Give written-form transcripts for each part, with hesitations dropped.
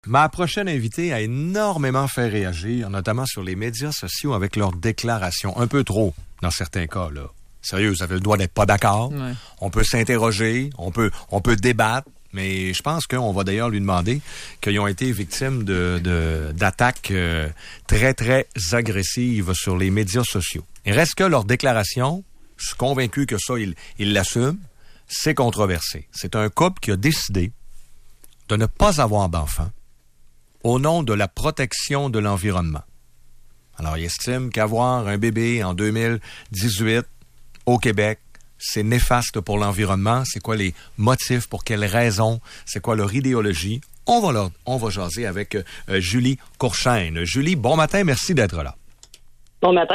Ma prochaine invitée a énormément fait réagir, notamment sur les médias sociaux avec leurs déclarations. Un peu trop, dans certains cas, là. Sérieux, vous avez le droit d'être pas d'accord. Ouais. On peut s'interroger, on peut débattre, mais je pense qu'on va d'ailleurs lui demander qu'ils ont été victimes d'attaques très, très agressives sur les médias sociaux. Il reste que leurs déclarations, je suis convaincu que ça, ils l'assument, c'est controversé. C'est un couple qui a décidé de ne pas avoir d'enfants au nom de la protection de l'environnement. Alors, il estime qu'avoir un bébé en 2018 au Québec, c'est néfaste pour l'environnement. C'est quoi les motifs, pour quelles raisons, c'est quoi leur idéologie? On va jaser avec Julie Courchaine. Julie, bon matin, merci d'être là. Bon matin.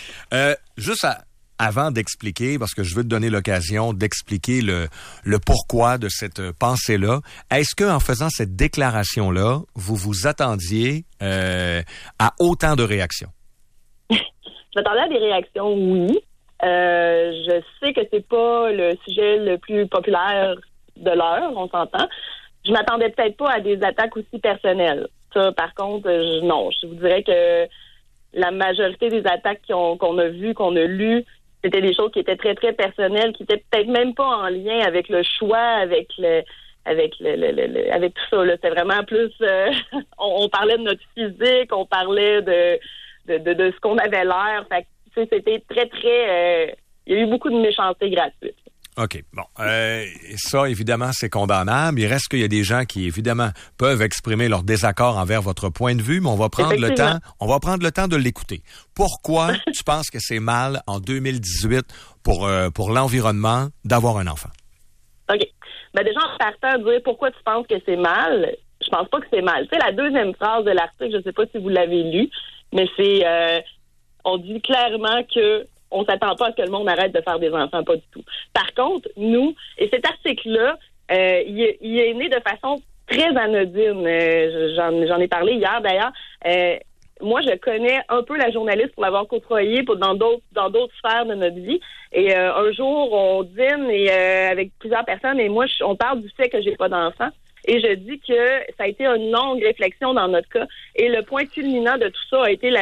Avant d'expliquer, parce que je veux te donner l'occasion d'expliquer le pourquoi de cette pensée-là, est-ce qu'en faisant cette déclaration-là, vous vous attendiez à autant de réactions? Je m'attendais à des réactions, oui. Je sais que c'est pas le sujet le plus populaire de l'heure, on s'entend. Je m'attendais peut-être pas à des attaques aussi personnelles. Ça, par contre, non. Je vous dirais que la majorité des attaques qu'on a vues, qu'on a lues, c'était des choses qui étaient très, très personnelles, qui étaient peut-être même pas en lien avec le choix, avec tout ça. Là. C'était vraiment plus... on parlait de notre physique, on parlait de ce qu'on avait l'air. Fait que, c'était très, très... il y a eu beaucoup de méchanceté gratuite. OK. Bon. Ça, évidemment, c'est condamnable. Il reste qu'il y a des gens qui, évidemment, peuvent exprimer leur désaccord envers votre point de vue, mais on va prendre le temps de l'écouter. Pourquoi tu penses que c'est mal en 2018 pour l'environnement d'avoir un enfant? OK. Ben déjà, en partant de dire pourquoi tu penses que c'est mal, je pense pas que c'est mal. Tu sais, la deuxième phrase de l'article, je sais pas si vous l'avez lu, mais c'est on dit clairement que on s'attend pas à ce que le monde arrête de faire des enfants, pas du tout. Par contre, nous, et cet article-là, il est né de façon très anodine. J'en ai parlé hier, d'ailleurs. Moi, je connais un peu la journaliste pour l'avoir côtoyée dans d'autres sphères de notre vie. Et un jour, on dîne avec plusieurs personnes, et moi, on parle du fait que j'ai pas d'enfant. Et je dis que ça a été une longue réflexion dans notre cas. Et le point culminant de tout ça a été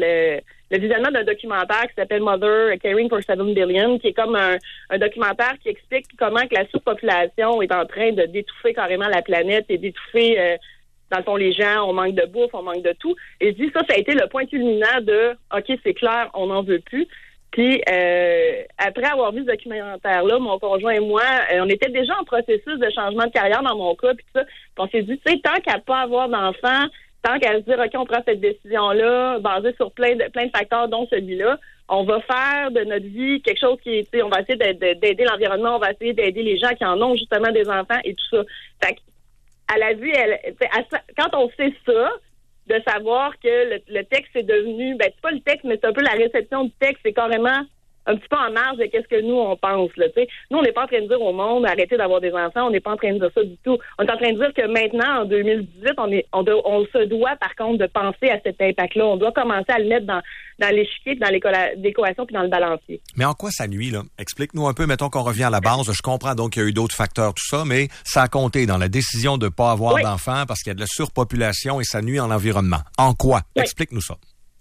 le visionnement d'un documentaire qui s'appelle Mother Caring for 7 Billion, qui est comme un documentaire qui explique comment que la surpopulation est en train de d'étouffer carrément la planète et d'étouffer, dans le fond, les gens. On manque de bouffe, on manque de tout. Et je dis ça a été le point culminant de « OK, c'est clair, on n'en veut plus ». Puis, après avoir vu ce documentaire-là, mon conjoint et moi, on était déjà en processus de changement de carrière dans mon cas, puis tout ça. Puis on s'est dit, tu sais, tant qu'à pas avoir d'enfants, tant qu'à se dire, OK, on prend cette décision-là, basée sur plein de facteurs, dont celui-là, on va faire de notre vie quelque chose qui est, tu sais, on va essayer d'aider l'environnement, on va essayer d'aider les gens qui en ont justement des enfants et tout ça. Fait qu'à la vue, quand on sait ça, de savoir que le texte est devenu, c'est pas le texte, mais c'est un peu la réception du texte, c'est carrément un petit peu en marge de qu'est-ce que nous, on pense, là, tu sais. Nous, on n'est pas en train de dire au monde, arrêtez d'avoir des enfants, on n'est pas en train de dire ça du tout. On est en train de dire que maintenant, en 2018, on se doit, par contre, de penser à cet impact-là. On doit commencer à le mettre dans l'échiquier, dans l'équation, puis dans le balancier. Mais en quoi ça nuit, là? Explique-nous un peu, mettons qu'on revient à la base. Je comprends donc qu'il y a eu d'autres facteurs, tout ça, mais ça a compté dans la décision de ne pas avoir d'enfants parce qu'il y a de la surpopulation et ça nuit en l'environnement. En quoi? Oui. Explique-nous ça.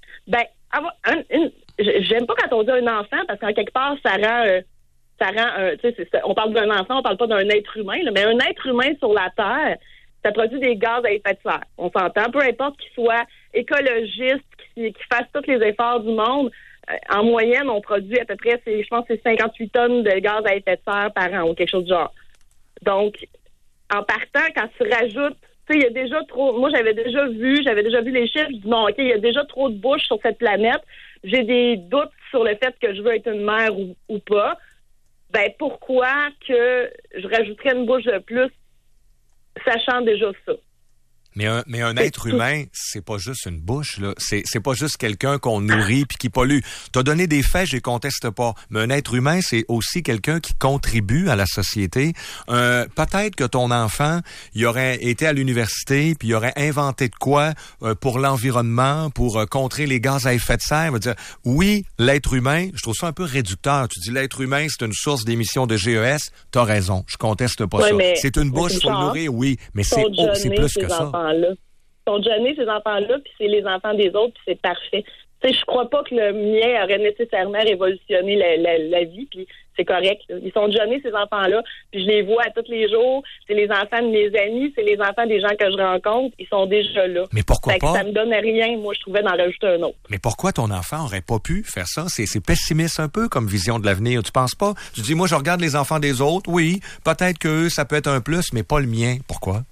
J'aime pas quand on dit un enfant parce qu'en quelque part, ça rend tu sais, on parle d'un enfant, on parle pas d'un être humain, là, mais un être humain sur la Terre, ça produit des gaz à effet de serre. On s'entend, peu importe qu'il soit écologiste, qu'il fasse tous les efforts du monde, en moyenne, on produit à peu près, je pense que c'est 58 tonnes de gaz à effet de serre par an ou quelque chose du genre. Donc, en partant, quand tu rajoutes, tu sais, il y a déjà trop, moi j'avais déjà vu les chiffres, je dis non, OK, il y a déjà trop de bouches sur cette planète. J'ai des doutes sur le fait que je veux être une mère ou pas. Pourquoi que je rajouterais une bouche de plus, sachant déjà ça? Mais un être humain, c'est pas juste une bouche, là. C'est pas juste quelqu'un qu'on nourrit puis qui pollue. T'as donné des faits, je les conteste pas. Mais un être humain, c'est aussi quelqu'un qui contribue à la société. Peut-être que ton enfant, il aurait été à l'université puis il aurait inventé de quoi pour l'environnement, pour contrer les gaz à effet de serre. Il va dire, oui, l'être humain, je trouve ça un peu réducteur. Tu dis l'être humain, c'est une source d'émissions de GES. T'as raison, je conteste pas ça. C'est une bouche, faut le nourrir, oui, mais c'est plus que ça. Ils sont déjà nés, ces enfants-là, puis c'est les enfants des autres, puis c'est parfait. Tu sais, je crois pas que le mien aurait nécessairement révolutionné la vie, puis c'est correct. Ils sont déjà nés, ces enfants-là, puis je les vois à tous les jours. C'est les enfants de mes amis, c'est les enfants des gens que je rencontre. Ils sont déjà là. Mais pourquoi pas? Ça me donne rien, moi, je trouvais, d'en rajouter un autre. Mais pourquoi ton enfant aurait pas pu faire ça? C'est pessimiste un peu comme vision de l'avenir. Tu penses pas? Tu dis, moi, je regarde les enfants des autres. Oui, peut-être que ça peut être un plus, mais pas le mien. Pourquoi?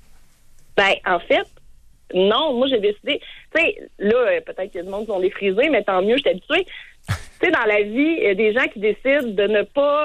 Ben, en fait, non, moi, j'ai décidé, tu sais, là, peut-être qu'il y a du monde qui vont les friser, mais tant mieux, je suis habituée. Tu sais, dans la vie, il y a des gens qui décident de ne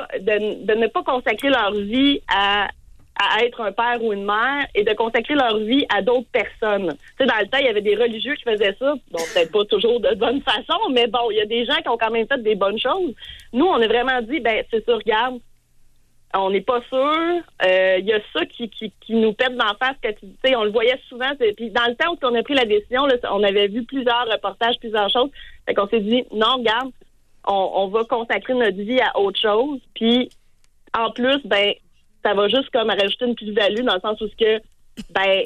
pas consacrer leur vie à être un père ou une mère et de consacrer leur vie à d'autres personnes. Tu sais, dans le temps, il y avait des religieux qui faisaient ça. Bon, peut-être pas toujours de bonne façon, mais bon, il y a des gens qui ont quand même fait des bonnes choses. Nous, on a vraiment dit, ben, c'est ça, regarde, on n'est pas sûr. Il y a ça qui nous pète d'en face. Tu sais, on le voyait souvent. Puis dans le temps où on a pris la décision, là, on avait vu plusieurs reportages, plusieurs choses. Fait qu'on s'est dit, non, regarde, on va consacrer notre vie à autre chose. Puis en plus, ben, ça va juste comme rajouter une plus-value dans le sens où ben,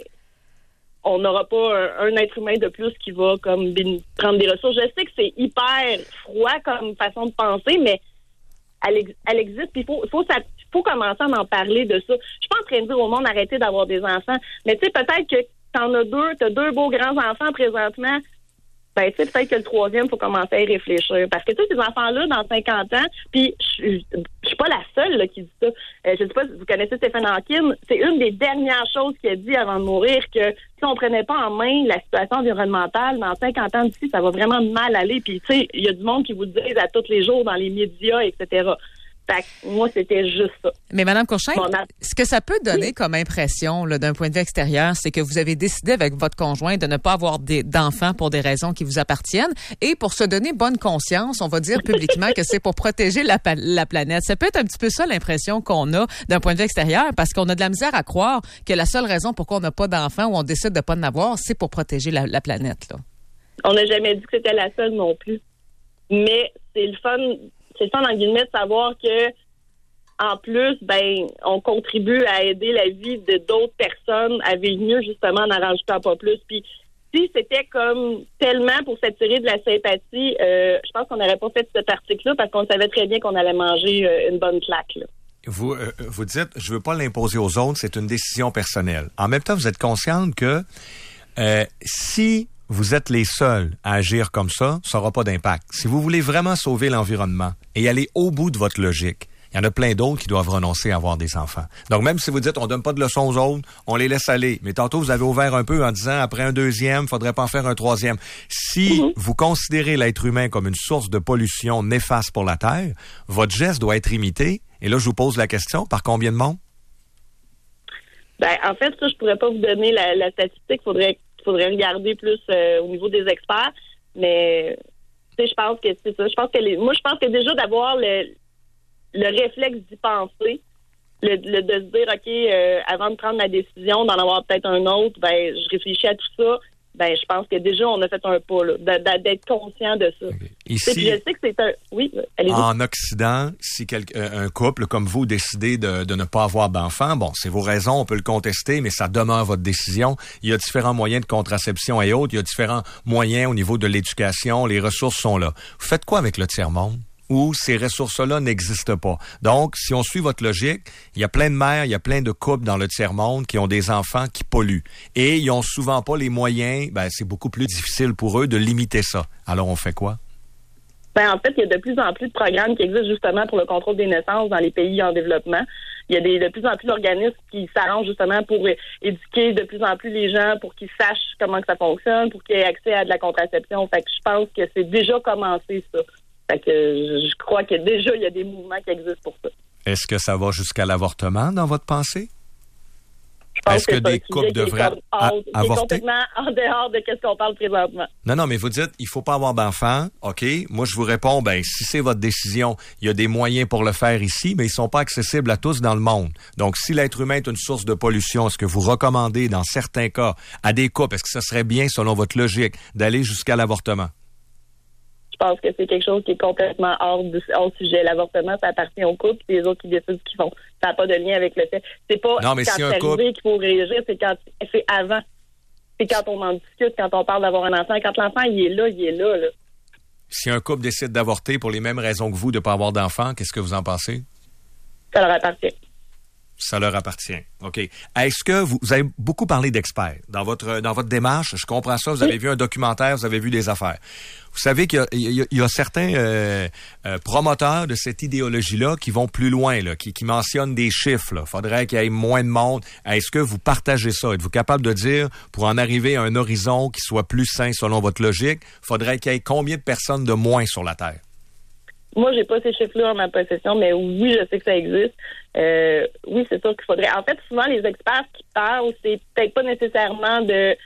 on n'aura pas un être humain de plus qui va comme prendre des ressources. Je sais que c'est hyper froid comme façon de penser, mais elle existe. Puis il faut commencer à en parler de ça. Je suis pas en train de dire au monde arrêtez d'avoir des enfants, mais tu sais, peut-être que t'as deux beaux grands-enfants présentement. Ben, tu sais, peut-être que le troisième, faut commencer à y réfléchir. Parce que, tu sais, ces enfants-là, dans 50 ans, puis je suis pas la seule là, qui dit ça. Je sais pas si vous connaissez Stephen Hawking. C'est une des dernières choses qu'il a dit avant de mourir, que si on prenait pas en main la situation environnementale, dans 50 ans d'ici, ça va vraiment mal aller. Puis, tu sais, il y a du monde qui vous le disent à tous les jours dans les médias, etc. Fait que moi, c'était juste ça. Mais Mme Courchain, ce que ça peut donner comme impression là, d'un point de vue extérieur, c'est que vous avez décidé avec votre conjoint de ne pas avoir d'enfants pour des raisons qui vous appartiennent et pour se donner bonne conscience, on va dire publiquement que c'est pour protéger la planète. Ça peut être un petit peu ça l'impression qu'on a d'un point de vue extérieur parce qu'on a de la misère à croire que la seule raison pourquoi on n'a pas d'enfants ou on décide de pas en avoir, c'est pour protéger la planète. Là. On n'a jamais dit que c'était la seule non plus. Mais c'est le fun... C'est le fun, en guillemets, de savoir que, en plus, ben, on contribue à aider la vie de d'autres personnes à vivre mieux, justement, en en rajoutant pas plus. Puis, si c'était comme tellement pour s'attirer de la sympathie, je pense qu'on n'aurait pas fait cet article-là parce qu'on savait très bien qu'on allait manger une bonne claque, là. Vous dites, je veux pas l'imposer aux autres, c'est une décision personnelle. En même temps, vous êtes consciente que si vous êtes les seuls à agir comme ça n'aura pas d'impact. Si vous voulez vraiment sauver l'environnement et aller au bout de votre logique, il y en a plein d'autres qui doivent renoncer à avoir des enfants. Donc, même si vous dites, on donne pas de leçons aux autres, on les laisse aller. Mais tantôt, vous avez ouvert un peu en disant, après un deuxième, faudrait pas en faire un troisième. Si vous considérez l'être humain comme une source de pollution néfaste pour la Terre, votre geste doit être imité. Et là, je vous pose la question, par combien de monde? Ben, en fait, ça, je pourrais pas vous donner la statistique. Faudrait regarder plus au niveau des experts, mais tu sais, je pense que c'est ça. Je pense que déjà d'avoir le réflexe d'y penser, de se dire OK, avant de prendre ma décision, d'en avoir peut-être un autre, ben je réfléchis à tout ça. Ben je pense que déjà on a fait un pas là, d'être conscient de ça. Okay. Ici, je sais que c'est un allez-y. En Occident, si un couple comme vous décidez de ne pas avoir d'enfants, bon, c'est vos raisons, on peut le contester, mais ça demeure votre décision. Il y a différents moyens de contraception et autres, il y a différents moyens au niveau de l'éducation, les ressources sont là. Vous faites quoi avec le tiers-monde? Où ces ressources-là n'existent pas. Donc, si on suit votre logique, il y a plein de mères, il y a plein de couples dans le tiers-monde qui ont des enfants qui polluent. Et ils ont souvent pas les moyens, ben c'est beaucoup plus difficile pour eux de limiter ça. Alors, on fait quoi? Ben, en fait, il y a de plus en plus de programmes qui existent justement pour le contrôle des naissances dans les pays en développement. Il y a de plus en plus d'organismes qui s'arrangent justement pour éduquer de plus en plus les gens, pour qu'ils sachent comment que ça fonctionne, pour qu'ils aient accès à de la contraception. Fait que je pense que c'est déjà commencé, ça. Fait que je crois que déjà, il y a des mouvements qui existent pour ça. Est-ce que ça va jusqu'à l'avortement dans votre pensée? Je pense Est-ce que des couples devraient avorter? C'est complètement en dehors de ce qu'on parle présentement. Non, mais vous dites, il faut pas avoir d'enfants. OK. Moi, je vous réponds, ben, si c'est votre décision, il y a des moyens pour le faire ici, mais ils sont pas accessibles à tous dans le monde. Donc, si l'être humain est une source de pollution, est-ce que vous recommandez, dans certains cas, à des couples, est-ce que ce serait bien, selon votre logique, d'aller jusqu'à l'avortement? Je pense que c'est quelque chose qui est complètement hors sujet. L'avortement, ça appartient au couple, et les autres qui décident ce qu'ils font. Ça n'a pas de lien avec le fait. C'est pas non, mais quand si c'est arrivé qu'il faut réagir, c'est quand c'est avant. C'est quand on en discute, quand on parle d'avoir un enfant. Quand l'enfant, il est là, là. Si un couple décide d'avorter pour les mêmes raisons que vous de ne pas avoir d'enfant, qu'est-ce que vous en pensez? Ça leur appartient. Ça leur appartient. OK. Est-ce que vous avez beaucoup parlé d'experts dans votre démarche? Je comprends ça. Vous avez vu un documentaire, vous avez vu des affaires. Vous savez qu'il y a certains promoteurs de cette idéologie-là qui vont plus loin, là, qui mentionnent des chiffres. Il faudrait qu'il y ait moins de monde. Est-ce que vous partagez ça? Êtes-vous capable de dire, pour en arriver à un horizon qui soit plus sain selon votre logique, faudrait qu'il y ait combien de personnes de moins sur la Terre? Moi, j'ai pas ces chiffres-là en ma possession, mais oui, je sais que ça existe. Oui, c'est sûr qu'il faudrait. En fait, souvent, les experts qui parlent, c'est peut-être pas nécessairement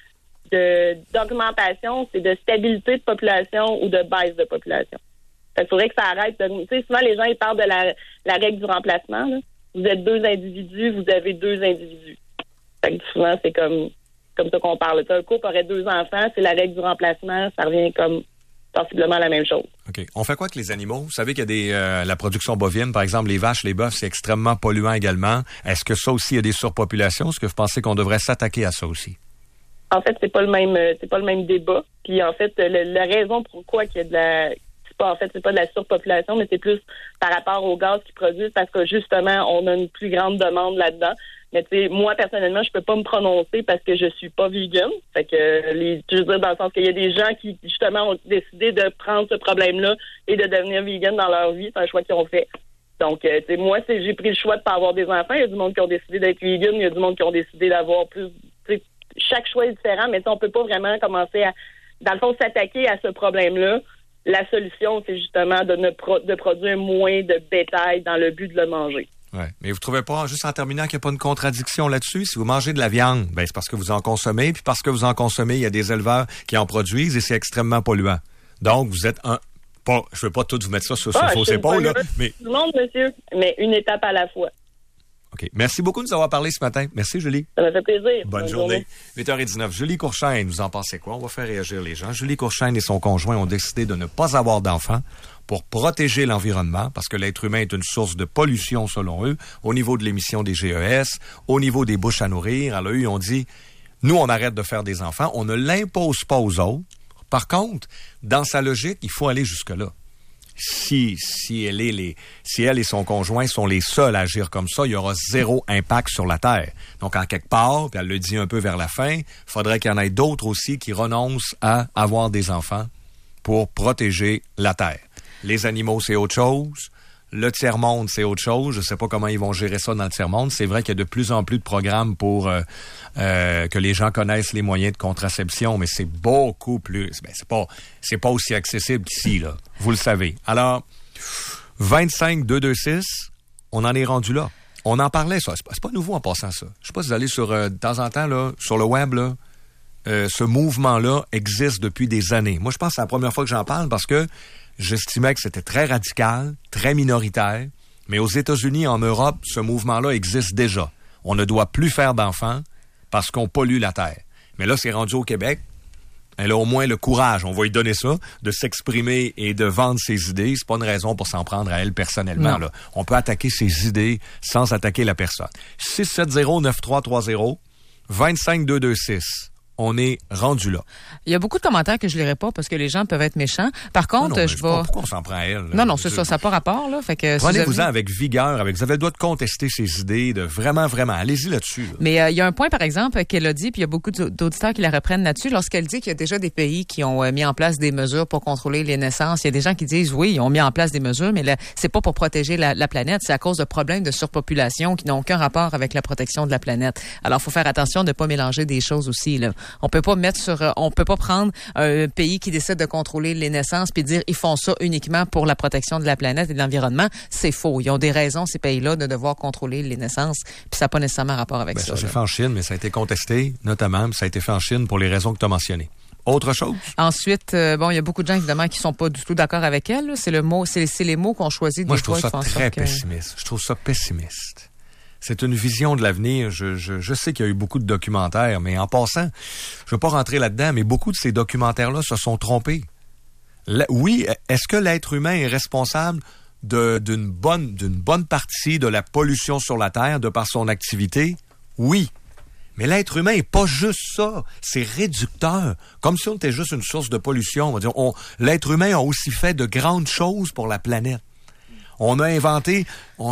d'augmentation, c'est de stabilité de population ou de baisse de population. Il faudrait que ça arrête. Tu sais, souvent, les gens, ils parlent de la règle du remplacement, là. Vous êtes 2 individus, vous avez 2 individus. Fait que souvent, c'est comme ça qu'on parle. Un couple aurait 2 enfants, c'est la règle du remplacement, ça revient comme sensiblement la même chose. OK. On fait quoi avec les animaux? Vous savez qu'il y a la production bovine, par exemple, les vaches, les bœufs, c'est extrêmement polluant également. Est-ce que ça aussi, il y a des surpopulations? Est-ce que vous pensez qu'on devrait s'attaquer à ça aussi? En fait, c'est pas le même débat. Puis en fait, la raison pourquoi il y a de la... c'est pas de la surpopulation, mais c'est plus par rapport aux gaz qu'ils produisent parce que justement, on a une plus grande demande là-dedans. Mais tu sais, moi, personnellement, je peux pas me prononcer parce que je suis pas vegan. Fait que, je veux dire, dans le sens qu'il y a des gens qui, justement, ont décidé de prendre ce problème-là et de devenir vegan dans leur vie. C'est un choix qu'ils ont fait. Donc, tu sais, moi, j'ai pris le choix de pas avoir des enfants. Il y a du monde qui ont décidé d'être vegan. Il y a du monde qui ont décidé d'avoir plus... Tu sais, chaque choix est différent, mais on peut pas vraiment commencer à, dans le fond, s'attaquer à ce problème-là. La solution, c'est justement de produire moins de bétail dans le but de le manger. Ouais. Mais vous trouvez pas, juste en terminant, qu'il n'y a pas une contradiction là-dessus? Si vous mangez de la viande, ben c'est parce que vous en consommez, puis parce que vous en consommez, il y a des éleveurs qui en produisent et c'est extrêmement polluant. Donc, vous êtes je veux pas tout vous mettre ça sur vos épaules, là, mais... Tout le monde, monsieur, mais une étape à la fois. OK. Merci beaucoup de nous avoir parlé ce matin. Merci, Julie. Ça m'a fait plaisir. Bonne journée. 8h19. Julie Courchaine, vous en pensez quoi? On va faire réagir les gens. Julie Courchaine et son conjoint ont décidé de ne pas avoir d'enfants pour protéger l'environnement, parce que l'être humain est une source de pollution, selon eux, au niveau de l'émission des GES, au niveau des bouches à nourrir. Alors, eux, ils ont dit, nous, on arrête de faire des enfants. On ne l'impose pas aux autres. Par contre, dans sa logique, il faut aller jusque-là. Si elle et son conjoint sont les seuls à agir comme ça, il y aura 0 impact sur la Terre. Donc, en quelque part, puis elle le dit un peu vers la fin, il faudrait qu'il y en ait d'autres aussi qui renoncent à avoir des enfants pour protéger la Terre. Les animaux, c'est autre chose. Le tiers-monde, c'est autre chose. Je ne sais pas comment ils vont gérer ça dans le tiers-monde. C'est vrai qu'il y a de plus en plus de programmes pour que les gens connaissent les moyens de contraception, mais c'est beaucoup plus... c'est pas aussi accessible qu'ici, là. Vous le savez. Alors, 25-226, on en est rendu là. On en parlait, ça. C'est pas nouveau en passant ça. Je sais pas si vous allez de temps en temps, là, sur le web, là, ce mouvement-là existe depuis des années. Moi, je pense que c'est la première fois que j'en parle parce que j'estimais que c'était très radical, très minoritaire. Mais aux États-Unis, en Europe, ce mouvement-là existe déjà. On ne doit plus faire d'enfants parce qu'on pollue la Terre. Mais là, c'est rendu au Québec. Elle a au moins le courage, on va lui donner ça, de s'exprimer et de vendre ses idées. C'est pas une raison pour s'en prendre à elle personnellement. Là. On peut attaquer ses idées sans attaquer la personne. 670-9330, 25-226. On est rendu là. Il y a beaucoup de commentaires que je lirai pas parce que les gens peuvent être méchants. Par contre, je vais... Pourquoi on s'en prend à elle? Non, c'est ça. Ça n'a pas rapport, là. Fait que prenez-vous-en avec vigueur. Vous avez le droit de contester ses idées, de vraiment. Allez-y là-dessus. Là. Mais il y a un point, par exemple, qu'elle a dit, puis il y a beaucoup d'auditeurs qui la reprennent là-dessus, lorsqu'elle dit qu'il y a déjà des pays qui ont mis en place des mesures pour contrôler les naissances. Il y a des gens qui disent, oui, ils ont mis en place des mesures, mais là, c'est pas pour protéger la planète. C'est à cause de problèmes de surpopulation qui n'ont aucun rapport avec la protection de la planète. Alors, il faut faire attention de ne pas mélanger des choses aussi, là. On peut pas prendre un pays qui décide de contrôler les naissances puis dire ils font ça uniquement pour la protection de la planète et de l'environnement. C'est faux. Ils ont des raisons, ces pays-là, de devoir contrôler les naissances puis ça n'a pas nécessairement rapport avec ça. Ça s'est fait en Chine, mais ça a été contesté, notamment, ça a été fait en Chine pour les raisons que tu as mentionnées. Autre chose? Ensuite, il y a beaucoup de gens, évidemment, qui sont pas du tout d'accord avec elle. Là. C'est les mots qu'on choisit. Moi, je trouve ça très pessimiste. Je trouve ça pessimiste. C'est une vision de l'avenir. Je sais qu'il y a eu beaucoup de documentaires, mais en passant, je ne veux pas rentrer là-dedans, mais beaucoup de ces documentaires-là se sont trompés. Oui, est-ce que l'être humain est responsable d'une bonne partie de la pollution sur la Terre de par son activité? Oui. Mais l'être humain est pas juste ça. C'est réducteur. Comme si on était juste une source de pollution. On va dire, l'être humain a aussi fait de grandes choses pour la planète. On a inventé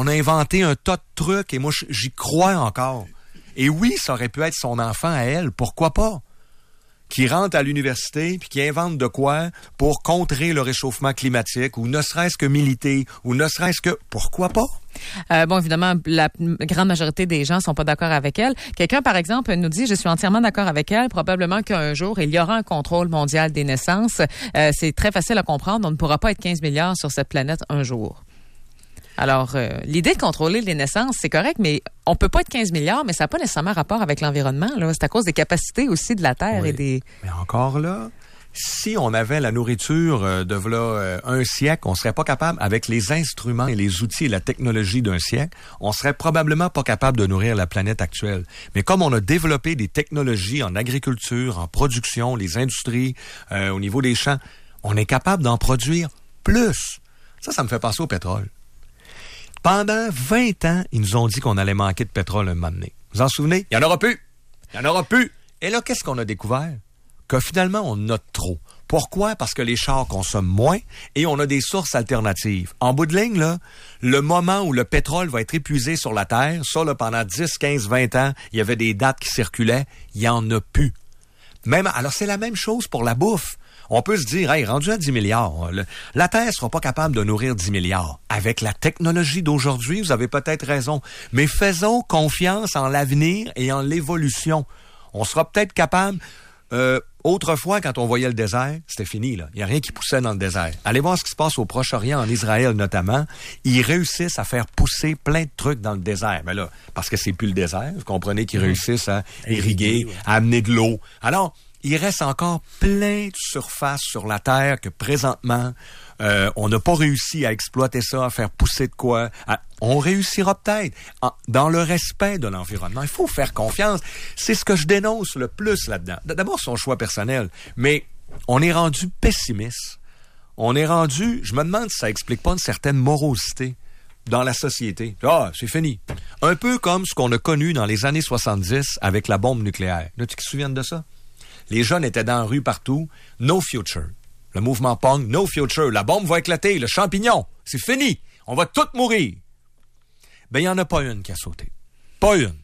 un tas de trucs et moi, j'y crois encore. Et oui, ça aurait pu être son enfant à elle. Pourquoi pas? Qui rentre à l'université puis qui invente de quoi pour contrer le réchauffement climatique ou ne serait-ce que militer ou ne serait-ce que... Pourquoi pas? Bon, évidemment, la grande majorité des gens sont pas d'accord avec elle. Quelqu'un, par exemple, nous dit « Je suis entièrement d'accord avec elle. Probablement qu'un jour, il y aura un contrôle mondial des naissances. C'est très facile à comprendre. On ne pourra pas être 15 milliards sur cette planète un jour. » Alors, l'idée de contrôler les naissances, c'est correct, mais on peut pas être 15 milliards, mais ça n'a pas nécessairement rapport avec l'environnement. Là. C'est à cause des capacités aussi de la Terre et des... Mais encore là, si on avait la nourriture de v'là un siècle, on serait pas capable, avec les instruments et les outils et la technologie d'un siècle, on serait probablement pas capable de nourrir la planète actuelle. Mais comme on a développé des technologies en agriculture, en production, les industries, au niveau des champs, on est capable d'en produire plus. Ça me fait penser au pétrole. Pendant 20 ans, ils nous ont dit qu'on allait manquer de pétrole un moment donné. Vous en souvenez? Il n'y en aura plus! Il n'y en aura plus! Et là, qu'est-ce qu'on a découvert? Que finalement, on note trop. Pourquoi? Parce que les chars consomment moins et on a des sources alternatives. En bout de ligne, là, le moment où le pétrole va être épuisé sur la Terre, ça, là, pendant 10, 15, 20 ans, il y avait des dates qui circulaient, il n'y en a plus. Alors, c'est la même chose pour la bouffe. On peut se dire, hey, rendu à 10 milliards, la Terre sera pas capable de nourrir 10 milliards. Avec la technologie d'aujourd'hui, vous avez peut-être raison. Mais faisons confiance en l'avenir et en l'évolution. On sera peut-être capable... autrefois, quand on voyait le désert, c'était fini, là. Il n'y a rien qui poussait dans le désert. Allez voir ce qui se passe au Proche-Orient, en Israël notamment. Ils réussissent à faire pousser plein de trucs dans le désert. Mais là, parce que c'est plus le désert, vous comprenez qu'ils réussissent à irriguer, à amener de l'eau. Alors, il reste encore plein de surfaces sur la Terre que présentement, on n'a pas réussi à exploiter ça, à faire pousser de quoi. On réussira peut-être dans le respect de l'environnement. Il faut faire confiance. C'est ce que je dénonce le plus là-dedans. D'abord, son choix personnel. Mais on est rendu pessimiste. Je me demande si ça explique pas une certaine morosité dans la société. Ah, c'est fini. Un peu comme ce qu'on a connu dans les années 70 avec la bombe nucléaire. Là, tu te souviens de ça? Les jeunes étaient dans la rue partout. No future. Le mouvement Pong, no future. La bombe va éclater. Le champignon. C'est fini. On va tous mourir. Ben, il n'y en a pas une qui a sauté. Pas une.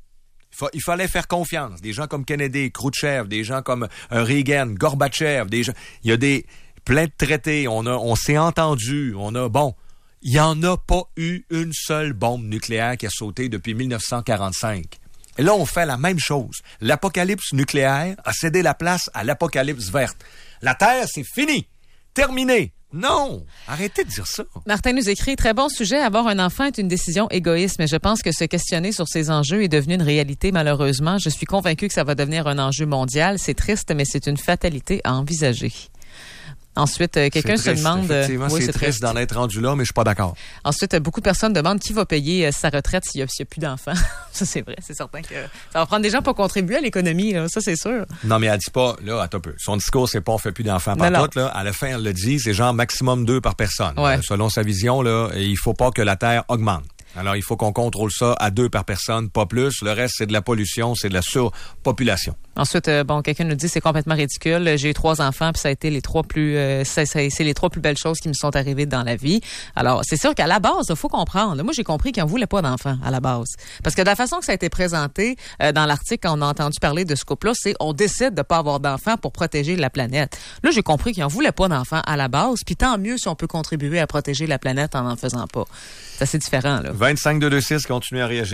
Il fallait faire confiance. Des gens comme Kennedy, Khrouchtchev, des gens comme Reagan, Gorbatchev, il y a plein de traités. On s'est entendu. Il n'y en a pas eu une seule bombe nucléaire qui a sauté depuis 1945. Et là, on fait la même chose. L'apocalypse nucléaire a cédé la place à l'apocalypse verte. La Terre, c'est fini. Terminé. Non, arrêtez de dire ça. Martin nous écrit, très bon sujet, avoir un enfant est une décision égoïste, mais je pense que se questionner sur ces enjeux est devenu une réalité malheureusement. Je suis convaincue que ça va devenir un enjeu mondial. C'est triste, mais c'est une fatalité à envisager. Ensuite, quelqu'un se demande... Effectivement, c'est triste d'en être rendu là, mais je suis pas d'accord. Ensuite, beaucoup de personnes demandent qui va payer sa retraite s'il y a plus d'enfants. Ça, c'est vrai. C'est certain que ça va prendre des gens pour contribuer à l'économie, là. Ça, c'est sûr. Non, mais elle dit pas... Là, attends un peu. Son discours, c'est pas on fait plus d'enfants par tout, là. À la fin, elle le dit, c'est genre maximum 2 par personne. Ouais. Selon sa vision, là, il faut pas que la Terre augmente. Alors, il faut qu'on contrôle ça à 2 par personne, pas plus. Le reste, c'est de la pollution, c'est de la surpopulation. Ensuite, quelqu'un nous dit c'est complètement ridicule. J'ai eu 3 enfants, puis ça a été les 3 plus, c'est les 3 plus belles choses qui me sont arrivées dans la vie. Alors, c'est sûr qu'à la base, il faut comprendre. Moi, j'ai compris qu'on voulait pas d'enfants à la base, parce que de la façon que ça a été présenté dans l'article, quand on a entendu parler de ce couple-là, c'est on décide de pas avoir d'enfants pour protéger la planète. Là, j'ai compris qu'on voulait pas d'enfants à la base, puis tant mieux si on peut contribuer à protéger la planète en faisant pas. C'est assez différent, là. 25-226, continuez à réagir.